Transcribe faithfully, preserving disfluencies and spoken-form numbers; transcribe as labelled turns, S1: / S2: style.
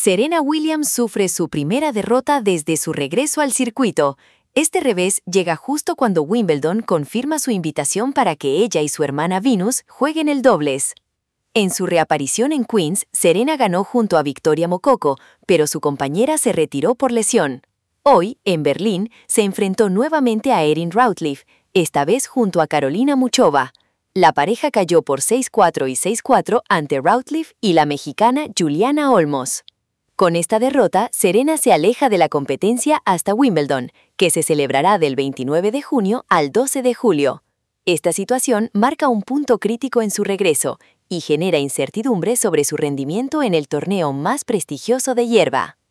S1: Serena Williams sufre su primera derrota desde su regreso al circuito. Este revés llega justo cuando Wimbledon confirma su invitación para que ella y su hermana Venus jueguen el dobles. En su reaparición en Queens, Serena ganó junto a Victoria Mococo, pero su compañera se retiró por lesión. Hoy, en Berlín, se enfrentó nuevamente a Erin Routliffe, esta vez junto a Carolina Muchova. La pareja cayó por seis cuatro y seis cuatro ante Routliffe y la mexicana Juliana Olmos. Con esta derrota, Serena se aleja de la competencia hasta Wimbledon, que se celebrará del veintinueve de junio al doce de julio. Esta situación marca un punto crítico en su regreso y genera incertidumbre sobre su rendimiento en el torneo más prestigioso de hierba.